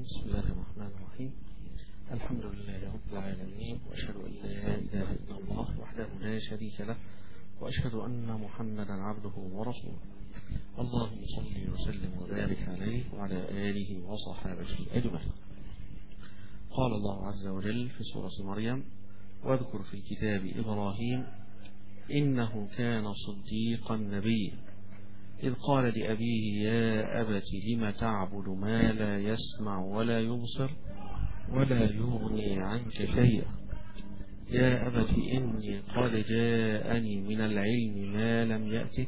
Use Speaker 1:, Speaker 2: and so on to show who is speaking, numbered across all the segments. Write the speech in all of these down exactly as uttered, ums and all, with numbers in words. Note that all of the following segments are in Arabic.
Speaker 1: بسم الله الرحمن الرحيم. الحمد لله رب العالمين، وأشهد أن لا إله إلا الله وحده لا شريك له، وأشهد أن محمدا عبده ورسوله. اللهم صل وسلم وبارك عليه وعلى آله وصحابته أجمعين. قال الله عز وجل في سورة مريم: واذكر في الكتاب إبراهيم إنه كان صديقا نبيا إذ قال لأبيه يا أبت لم تعبد ما لا يسمع ولا يبصر ولا يغني عنك شيئا يا أبت إني قد جاءني من العلم ما لم يأتك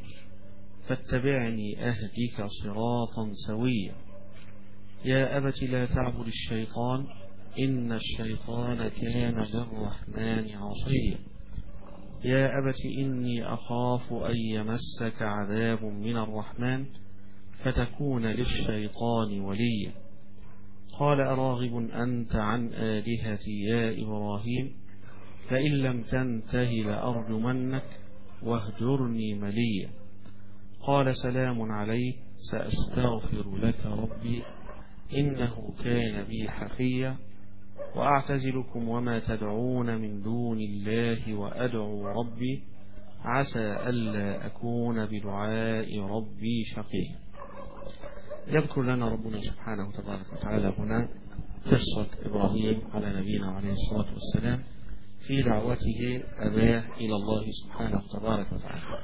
Speaker 1: فاتبعني أهدك صراطا سويا يا أبت لا تعبد الشيطان إن الشيطان كان للرحمن عصيا يا أبت إني أخاف أن يمسك عذاب من الرحمن فتكون للشيطان وليا قال أراغب أنت عن آلهتي يا إبراهيم فإن لم تنته لأرجمنك واهجرني مليا قال سلام عليك سأستغفر لك ربي إنه كان بي حفيا وأعتزلكم وما تدعون من دون الله وأدعو ربي عسى ألا أكون بدعاء ربي شقيا. يذكر لنا ربنا سبحانه وتبارك وتعالى هنا قصة إبراهيم على نبينا عليه الصلاة والسلام في دعوته أباه إلى الله سبحانه وتبارك وتعالى،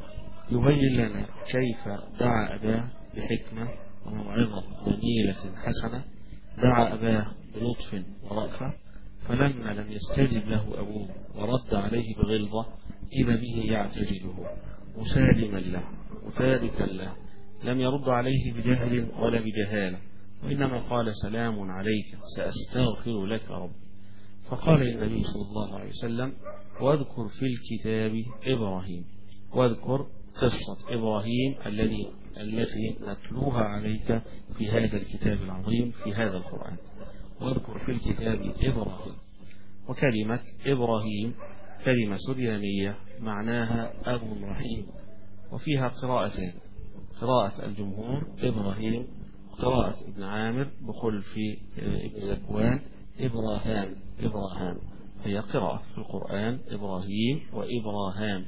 Speaker 1: يبين لنا كيف دعا أباه بحكمة وموعظة جميلة حسنة، دعا أباه بلطف ورأفة، فلما لم يستجب له أبوه ورد عليه بغلظة إذا به يعتزله مسالما له متاركا له، لم يرد عليه بجهل ولا بجهالة، وإنما قال سلام عليك سأستغفر لك رب. فقال النبي صلى الله عليه وسلم: واذكر في الكتاب إبراهيم، واذكر قصة إبراهيم الذي التي نتلوها عليك في هذا الكتاب العظيم في هذا القرآن. واذكر في الكتاب إبراهيم. وكلمة إبراهيم كلمة سريانية معناها أبو رحيم، وفيها قراءتين: قراءة الجمهور إبراهيم، قراءة ابن عامر بخلف ابن زكوان إبراهام إبراهام، هي قراءة في القرآن إبراهيم وإبراهام.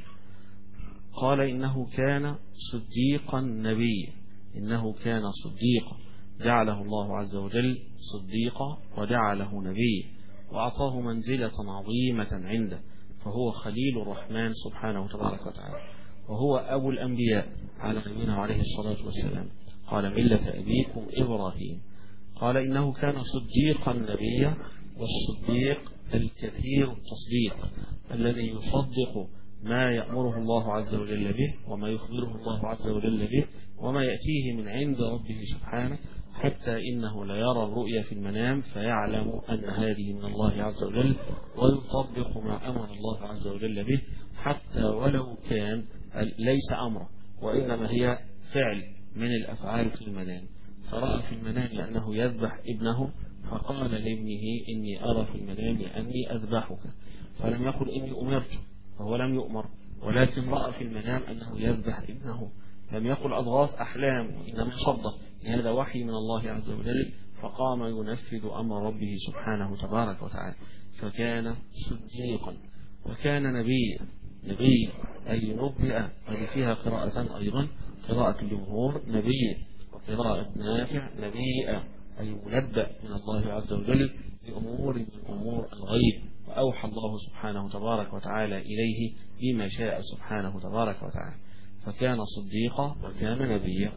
Speaker 1: قال إنه كان صديقا نبيا، إنه كان صديقا، جعله الله عز وجل صديقا وجعله نبيا وأعطاه منزلة عظيمة عنده، فهو خليل الرحمن سبحانه وتبارك وتعالى، وهو أبو الأنبياء على نبينا عليه الصلاة والسلام. قال ملة أبيكم إبراهيم. قال إنه كان صديقا نبيا، والصديق الكثير التصديق الذي يصدق ما يأمره الله عز وجل به وما يخبره الله عز وجل به وما يأتيه من عند ربه سبحانه، حتى إنه لا يرى الرؤيا في المنام فيعلم أن هذه من الله عز وجل ويطبق ما أمر الله عز وجل به، حتى ولو كان ليس أمره وإنما هي فعل من الأفعال في المنام. فرأى في المنام أنه يذبح ابنه فقال لابنه إني أرى في المنام أني أذبحك، فلم يقل إني أمرت، فهو لم يؤمر، ولكن رأى في المنام أنه يذبح ابنه، لم يقل أضغاث أحلام، إنما صدق هذا وحي من الله عز وجل، فقام ينفذ أمر ربه سبحانه تبارك وتعالى. فكان صديقا وكان نبيا، نبي أي نبئ، هذه فيها قراءة أيضا، قراءة الجمهور نبي، وقراءة نافع نبيئة أي منبأ من الله عز وجل بأمور من أمور الغيب، وأوحى الله سبحانه تبارك وتعالى إليه بما شاء سبحانه تبارك وتعالى. فكان صديقا وكان نبيا.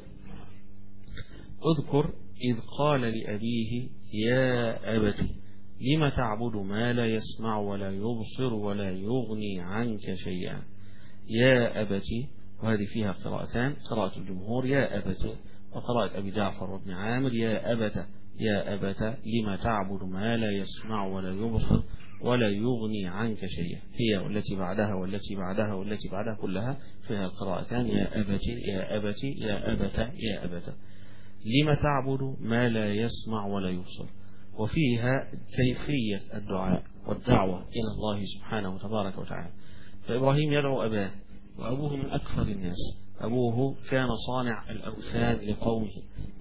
Speaker 1: اذكر إذ قال لأبيه يا أبت لم تعبد ما لا يسمع ولا يبصر ولا يغني عنك شيئا يا أبت، وهذه فيها قراءتان، قراءة الجمهور يا أبت، وقراءة أبي جعفر وابن عامر يا أبت يا أبت لم تعبد ما لا يسمع ولا يبصر ولا يغني عنك شيئا، هي والتي بعدها والتي بعدها والتي بعدها كلها فيها قراءتان يا أبت يا أبت يا أبت يا أبت. لم تعبد ما لا يسمع ولا يبصر، وفيها كيفية الدعاء والدعوة إلى الله سبحانه تبارك وتعالى. فإبراهيم يدعو أباه، وأبوه من أكثر الناس، أبوه كان صانع الأوثان لقومه،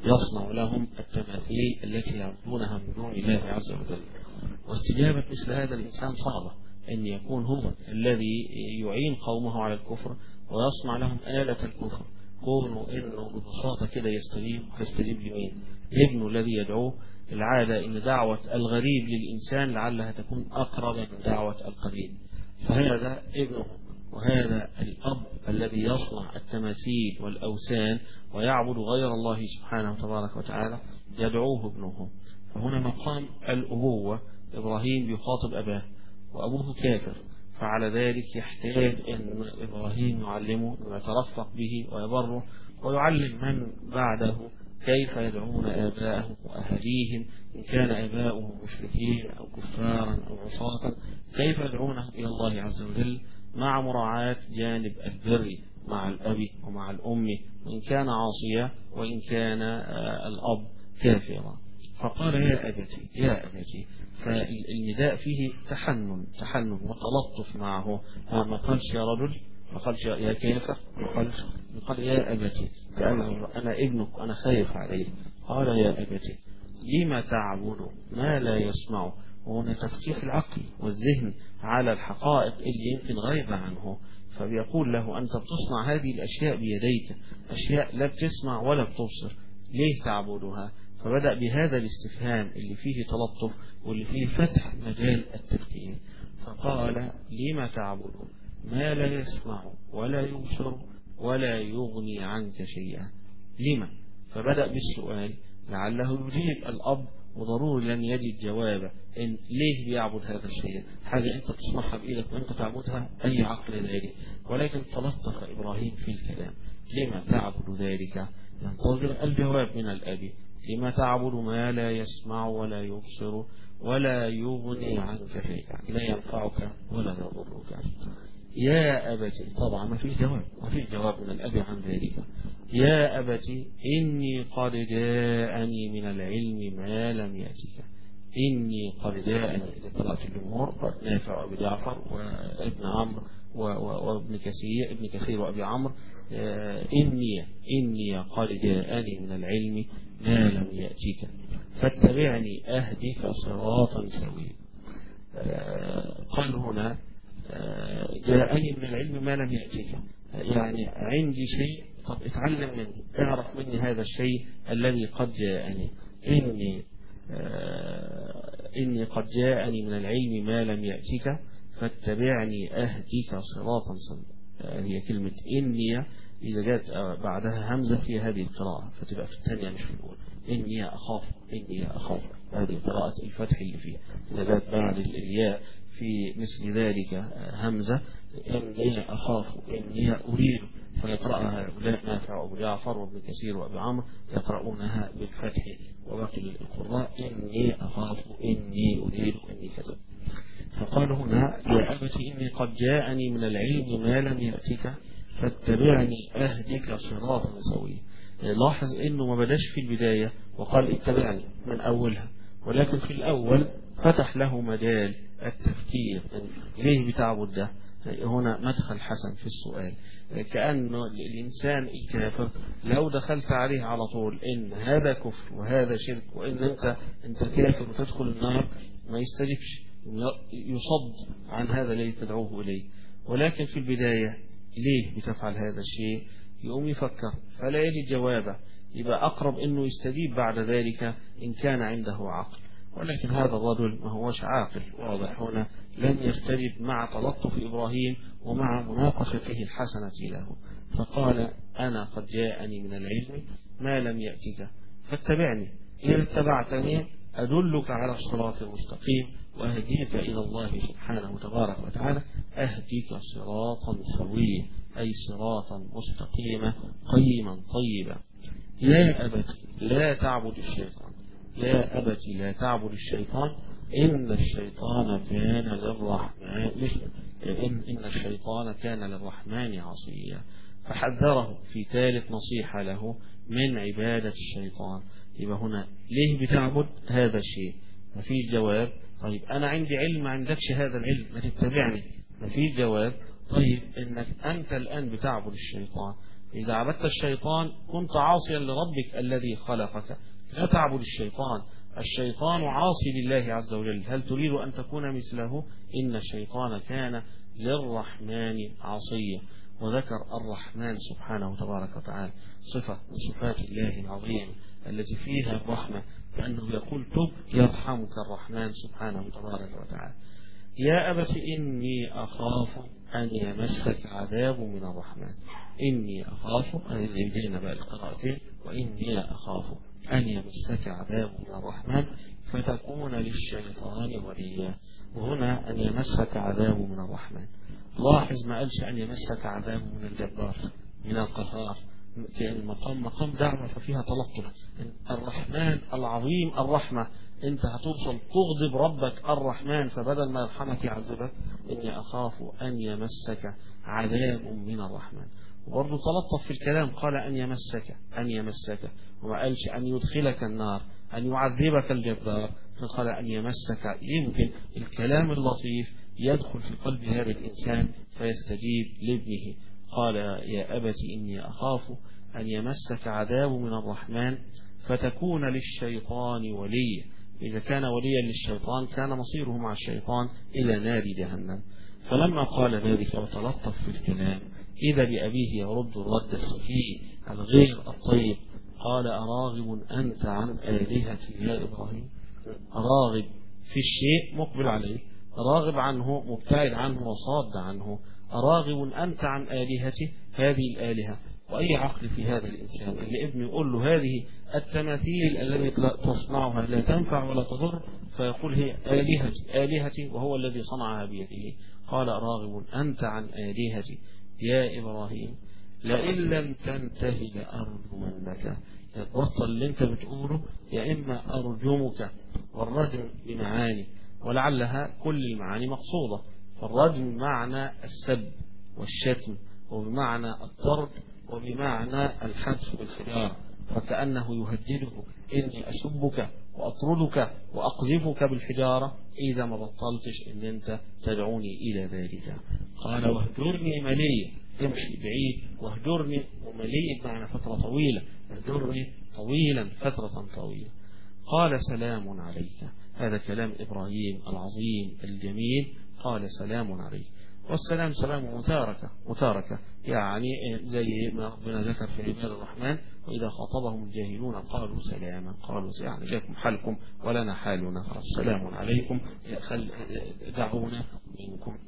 Speaker 1: يصنع لهم التماثيل التي يعبدونها من دون الله عز وجل. واستجابة مثل هذا الإنسان صعبة، أن يكون هو الذي يعين قومه على الكفر ويصنع لهم آلة الكفر، كونه إنه ببساطة كده يستجيب يستجيب لمين؟ ابنه الذي يدعوه. العادة إن دعوة الغريب للإنسان لعلها تكون أقرب من دعوة القريب، فهذا ابنه. وهذا الأب الذي يصنع التماثيل والأوثان ويعبد غير الله سبحانه وتبارك وتعالى يدعوه ابنه. فهنا مقام الأبوة، إبراهيم يخاطب أباه وأبوه كافر، فعلى ذلك يحتاج أن إبراهيم يعلمه ويترفق به ويبره، ويعلم من بعده كيف يدعون آباءهم وأهليهم إن كان آباؤهم مشركين أو كفارا أو عصاة، كيف يدعونهم إلى الله عز وجل مع مراعاة جانب البر مع الأب ومع الأم، وإن كان عاصيا وإن كان الأب كافرا. فقال يا أبتي يا أبتي، فالنداء فيه تحنن تحنن وتلطف معه، ما قالش يا رجل، ما قالش يا كافر، ما قالش، قال يا أبتي كأنه أنا ابنك وأنا خايف عليه. قال يا أبتي لما تعبد ما لا يسمع. وهنا تفتيح العقل والذهن على الحقائق اللي يمكن غايبة عنه، فبيقول له أنت بتصنع هذه الأشياء بيديك، أشياء لا بتسمع ولا بتبصر، ليه تعبدها؟ فبدأ بهذا الاستفهام اللي فيه تلطف واللي فيه فتح مجال التفكير. فقال لما تعبد ما لا يسمع ولا يبصر ولا يغني عنك شيئا. لما؟ فبدأ بالسؤال لعله يجيب الأب، وضروري لن يجد جوابه إن ليه بيعبد هذا الشيء، حاجة أنت تصنعها بإيدك وأنت تعبدها، أي عقل ذلك. ولكن تلطف إبراهيم في الكلام، لما تعبد ذلك؟ ينتظر الجواب من الأب. لما تعبد ما لا يسمع ولا يبصر ولا يغني عنك شيئا، لا ينفعك ولا يضرك. يا أبتي، طبعا ما فيش جواب، ما فيش جواب من الأب عن ذلك. يا أبتي إني قد جاءني من العلم ما لم يأتك. إني قد جاءني لقراءة الجمهور، نافع وأبي جعفر وابن عمرو وابن كثير ابن كثير وأبي عمرو. إني إني قد جاءني من العلم ما لم يأتك فاتبعني أهدك صراطا سويا. قال هنا جاءني من العلم ما لم يأتك، يعني عندي شيء، طب اتعلم مني، اعرف مني هذا الشيء الذي قد جاءني. إني إني قد جاءني من العلم ما لم يأتك فاتبعني أهدك صراطا سويا. هي كلمة إني إذا جاءت بعدها همزة في هذه القراءة فتبقى في الثانية مش في الأولى. إني أخاف، إني أخاف، هذه قراءة الفتح اللي فيها. إذا جاءت بعد الياء في مثل ذلك همزة، إني أخاف، إني أريد، فيقرأها هؤلاء نافع وأبو جعفر وابن كثير وأبي عمرو يقرؤونها بالفتح، وباقي القراء إني أخاف، إني أريد، إني كذا. فقال هنا يا أبتي إني قد جاءني من العلم ما لم يأتك فاتبعني أهدك صراطا سويا. لاحظ إنه ما بداش في البداية وقال اتبعني من أولها، ولكن في الأول فتح له مجال التفكير ليه بتعبد ده. هنا مدخل حسن في السؤال، كأنه الإنسان الكافر لو دخلت عليه على طول إن هذا كفر وهذا شرك وإن أنت أنت كافر وتدخل النار ما يستجبش، يصد عن هذا الذي تدعوه إليه. ولكن في البداية ليه بتفعل هذا الشيء؟ يقوم يفكر فلا يجد جوابه، يبقى أقرب إنه يستجيب بعد ذلك إن كان عنده عقل. ولكن هذا الرجل ما هوش عاقل، واضح هنا لم يستجب مع تلطف إبراهيم ومع مناقشته الحسنة له. فقال أنا قد جاءني من العلم ما لم يأتك فاتبعني، إن اتبعتني أدلك على الصراط المستقيم وأهديك إلى الله سبحانه وتبارك وتعالى، أهديك صراطا سويا أي صراطا مستقيما قيما طيبا. يا أبت لا تعبد الشيطان، يا أبت لا تعبد الشيطان إن الشيطان كان للرحمن إن, إن الشيطان كان للرحمن عصيا. فحذره في ثالث نصيحة له من عبادة الشيطان. يبقى هنا ليه بتعبد هذا الشيء؟ ما فيش جواب. طيب أنا عندي علم ما عندكش هذا العلم، ما تتبعني، ما فيش جواب. طيب إنك أنت الآن بتعبد الشيطان، إذا عبدت الشيطان كنت عاصيا لربك الذي خلقك. لا تعبد الشيطان، الشيطان عاصي لله عز وجل. هل تريد أن تكون مثله؟ إن الشيطان كان للرحمن عصيا. وذكر الرحمن سبحانه تبارك وتعالى صفة من صفات الله العظيم التي فيها الرحمة، لأنه يقول تب يرحمك الرحمن سبحانه تبارك وتعالى. يا أبت إني أخاف أن يمسك عذاب من الرحمن. إني أخاف أن يبين بقى القراءتين، وإني أخاف أن يمسك عذاب من الرحمن فتكون للشيطان وليا. وهنا أن يمسك عذاب من الرحمن. لاحظ ما قالش أن يمسك عذاب من الجبار من القهار، المقام مقام دعوة ففيها تلطف. الرحمن العظيم الرحمة، انت هتوصل تغضب ربك الرحمن، فبدل ما يرحمك يعذبك. إني أخاف أن يمسك عذاب من الرحمن. وبرضه تلطف في الكلام، قال أن يمسك أن يمسك وما قالش أن يدخلك النار أن يعذبك الجبار، فقال أن يمسك. يمكن الكلام اللطيف يدخل في قلب هذا الإنسان فيستجيب لابنه. قال يا أبت إني أخاف أن يمسك عذاب من الرحمن فتكون للشيطان وليا. إذا كان وليا للشيطان كان مصيره مع الشيطان إلى نار جهنم. فلما قال ذلك وتلطف في الكلام إذا بأبيه يرد الرد السفيه الغير الطيب. قال أراغب أنت عن آلهتي يا إبراهيم؟ راغب في الشيء مقبل عليه، راغب عنه مبتعد عنه وصاد عنه. أراغب أنت عن آلهتي، هذه الآلهة. وأي عقل في هذا الإنسان اللي ابنه يقول له هذه التماثيل التي تصنعها لا تنفع ولا تضر، فيقول هي آلهتي آلهتي وهو الذي صنعها بيده. قال راغب أنت عن آلهتي يا إبراهيم لئن لم تنتهي لأرجمنك. يتبطل اللي انت بتقوله، يا إما أرجمك. والرجم بمعاني ولعلها كل المعاني مقصودة. فالرجم معنى السب والشتم، وبمعنى الطرد، وبمعنى الحدث بالحجارة، فكأنه يهدده إني أسبك وأطردك وأقذفك بالحجارة إذا ما بطلتش إن أنت تدعوني إلى ذلك. قال واهجرني مليا، امشي بعيد. واهجرني ومليا معنى فترة طويلة، اهجرني طويلا فترة طويلة. قال سلام عليك. هذا كلام إبراهيم العظيم الجميل. قال سلام عليك. والسلام سلام متاركة متاركة يعني زي ما ربنا ذكر في عباد الرحمن وإذا خاطبهم الجاهلون قالوا سلاما. قالوا يعني لكم حالكم ولنا حالنا، السلام عليكم دعونا منكم.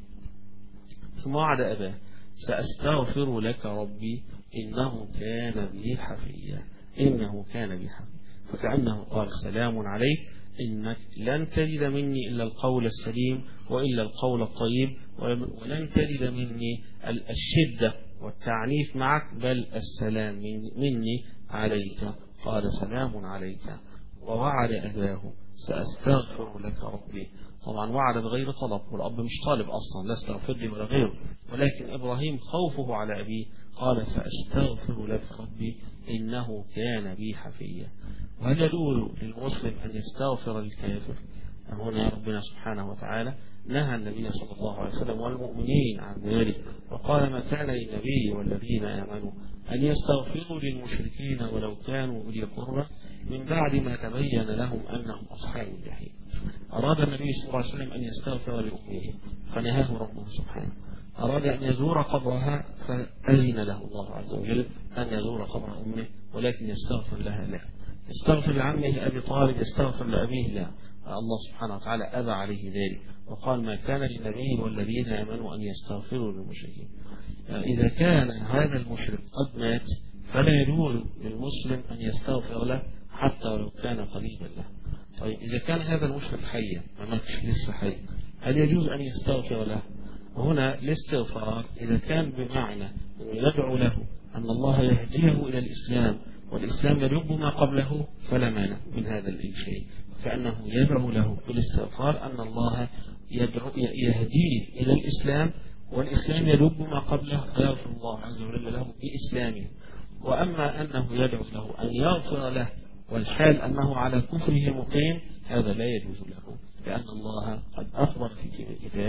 Speaker 1: ثم وعد أباه سأستغفر لك ربي إنه كان بي حفيا. إنه كان بي حفيا، فكأنه قال سلام عليك، إنك لن تجد مني إلا القول السليم وإلا القول الطيب، ولن تجد مني الشدة والتعنيف معك، بل السلام مني عليك. قال سلام عليك. ووعد أباه سأستغفر لك ربي. طبعا وعد بغير طلب، والأب مش طالب أصلا، لا استغفر لي ولا غيره، ولكن إبراهيم خوفه على أبيه قال سأستغفر لك ربي إنه كان بي حفيا. وهل يجوز للمسلم أن يستغفر للكافر؟ هنا ربنا سبحانه وتعالى نهى النبي صلى الله عليه وسلم والمؤمنين عن ذلك، وقال ما كان للنبي والذين آمنوا أن يستغفروا للمشركين ولو كانوا أولي قربى من بعد ما تبين لهم أنهم أصحاب الجحيم. أراد النبي صلى الله عليه وسلم أن يستغفر لأمه فنهاه ربه سبحانه. أراد أن يزور قبرها فأذن له الله عز وجل أن يزور قبر أمه، ولكن يستغفر لها لا. يستغفر لعمه أبي طالب، يستغفر لأبيه لا. الله سبحانه وتعالى أبى عليه ذلك وقال ما كان للنبي والذين آمنوا أن يستغفروا للمشركين. إذا كان هذا المشرك قد مات فلا يجوز للمسلم أن يستغفر له حتى ولو كان قريبا له. طيب إذا كان هذا المشرك حيا ما ماتش لسه حي، هل يجوز أن يستغفر له؟ وهنا الاستغفار إذا كان بمعنى يدعو له أن الله يهديه إلى الإسلام والإسلام يجب ما قبله فلا مانع من هذا الشيء، كأنه يدعو له بالاستغفار أن الله يدعو يهديه إلى الإسلام والإسلام يجب ما قبله فيغفر الله عز وجل له بإسلامه. وأما أنه يدعو له أن يغفر له والحال أنه على كفره مقيم، هذا لا يجوز له، لأن الله قد أخبر في كتابه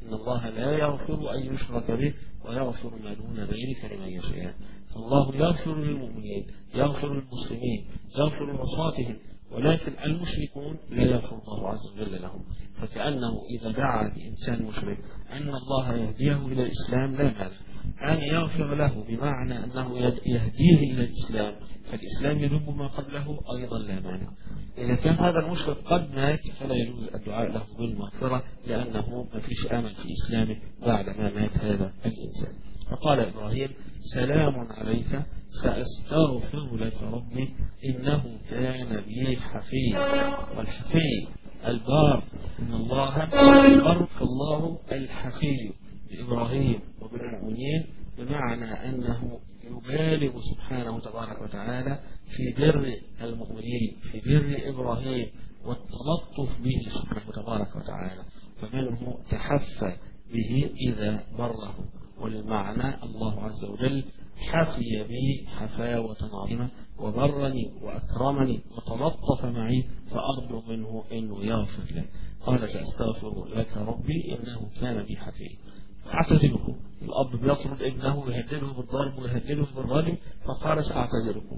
Speaker 1: إن الله لا يغفر أن يشرك به ويغفر ما دون ذلك لمن يشاء. فالله يغفر للمؤمنين، يغفر للمسلمين، يغفر لعصاتهم، ولكن المشركون لا يغفر الله عز وجل لهم. فكأنه إذا دعا لإنسان مشرك أن الله يهديه إلى الإسلام لا مانع، أن يغفر له بمعنى أنه يهديه إلى الإسلام، فالإسلام يذم ما قبله أيضا لا مانع. إذا كان هذا المشرك قد مات فلا يجوز الدعاء له بالمغفرة، لأنه ما فيش أمل في إسلامه بعد ما مات هذا الإنسان. فقال إبراهيم: سلام عليك سأستغفر لك ربي إنه كان بي حفيا. والحفي البار، إن الله البر، الله الحفي بإبراهيم وبالمؤمنين، بمعنى أنه يبالغ سبحانه تبارك وتعالى في بر المؤمنين، في بر إبراهيم والتلطف به سبحانه تبارك وتعالى، فمنه تحفى به إذا بره. والمعنى الله عز وجل حفي بي حفاوة عظيمة وبرني وأكرمني وتلطف معي، فأرجو منه أنه يغفر لي. قال: سأستغفر لك ربي إنه كان بي حفيا. أعتزلكم. الأب بيطرد ابنه ويهدده بالضرب ويهدده بالرجم، فقال: سأعتزلكم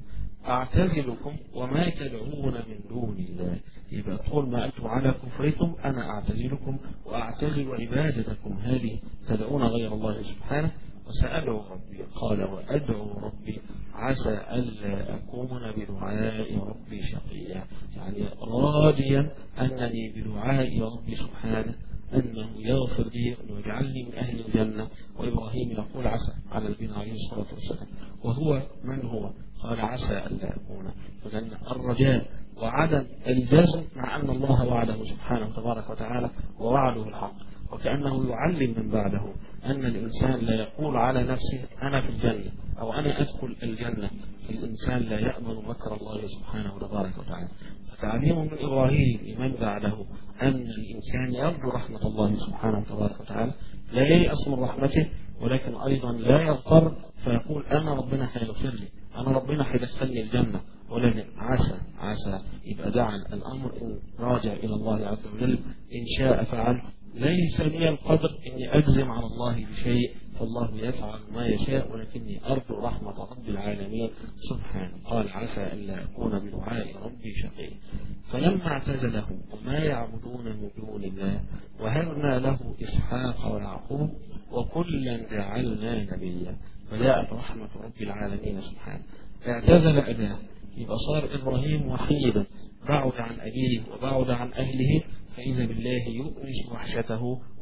Speaker 1: أعتزلكم وما تدعون من دون الله. يبقى طول ما أنتم على كفركم أنا أعتزلكم وأعتزل عبادتكم هذه تدعون غير الله سبحانه، وسأدعو ربي. قال: وأدعو ربي عسى ألا أكون بدعاء ربي شقيا، يعني راجيا أنني بدعاء ربي سبحانه أنه يغفر لي ويجعلني من أهل الجنة. وإبراهيم يقول عسى على نبينا عليه الصلاة والسلام، وهو من هو؟ قال: عسى ألا أكون. فكان الرجاء وعدم الجزم مع أن الله وعده سبحانه تبارك وتعالى ووعده الحق، وكأنه يعلم من بعده أن الإنسان لا يقول على نفسه أنا في الجنة أو أنا أدخل الجنة، فالإنسان لا يأمن مكر الله سبحانه تبارك وتعالى. فتعليم من إبراهيم لمن بعده أن الإنسان يرجو رحمة الله سبحانه تبارك وتعالى، لا ييأس من رحمته، ولكن أيضا لا يغتر فيقول أنا ربنا هيغفر لي، أنا ربنا هيدخلني الجنة، ولكن عسى عسى. يبقى دعا الأمر إن راجع إلى الله عز وجل، إن شاء فعل. ليس لي القدر إني أجزم على الله بشيء، فالله يفعل ما يشاء، ولكني أرجو رحمة رب العالمين سبحانه. قال: عسى ألا أكون بدعاء ربي شقيا. فلما اعتزلهم وما يعبدون من دون الله وهبنا له إسحاق ويعقوب وكلا جعلنا نبيا، فجاءت رحمة رب العالمين سبحانه. اعتزل أباه، يبقى صار إبراهيم وحيدا، بعد عن أبيه وبعد عن أهله، فإذا بالله يؤنس وحشته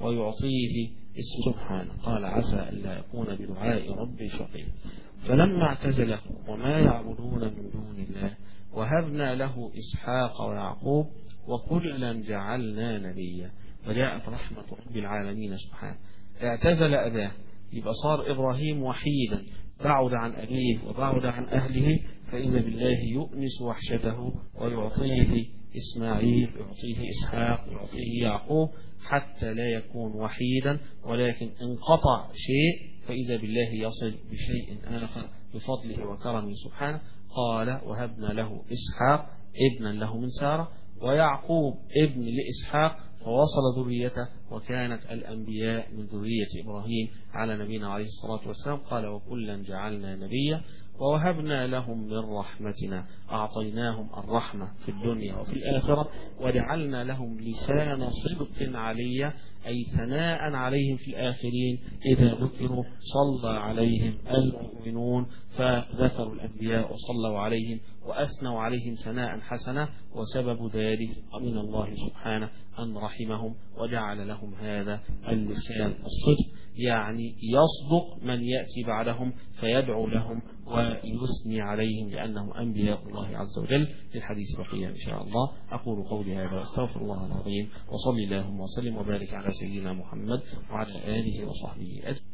Speaker 1: ويعطيه اسم سبحانه. قال: عسى ألا يكون بدعاء ربي شقيا. فلما اعتزله وما يعبدون من دون الله وهبنا له إسحاق ويعقوب وكلا جعلنا نبيا، فجاءت رحمة رب العالمين سبحانه. اعتزل أباه، يبقى صار إبراهيم وحيدا، بعد عن أبيه وبعد عن أهله، فإذا بالله يؤنس وحشته ويعطيه إسماعيل، يعطيه إسحاق، يعطيه يعقوب، حتى لا يكون وحيدا، ولكن انقطع شيء فإذا بالله يصل بشيء آخر بفضله وكرمه سبحانه. قال: وهبنا له إسحاق ابنا له من سارة، ويعقوب ابن لإسحاق، فوصل ذريته، وكانت الأنبياء من ذرية إبراهيم على نبينا عليه الصلاة والسلام. قال: وكلا جعلنا نبيا ووهبنا لهم من رحمتنا، أعطيناهم الرحمة في الدنيا وفي الآخرة، وجعلنا لهم لسان صدق عليا، أي ثناء عليهم في الآخرين. إذا ذكروا صلى عليهم المؤمنون، فذكروا الأنبياء وصلوا عليهم وأثنوا عليهم ثناء حسنا، وسبب ذلك من الله سبحانه أن رحمهم وجعل لهم هذا اللسان الصدق، يعني يصدق من يأتي بعدهم فيدعو لهم ويثني عليهم لأنهم أنبياء الله عز وجل. للحديث بقية إن شاء الله. أقول قولي هذا واستغفر الله العظيم، وصلي اللهم وسلم وبارك على سيدنا محمد وعلى آله وصحبه أجمعين.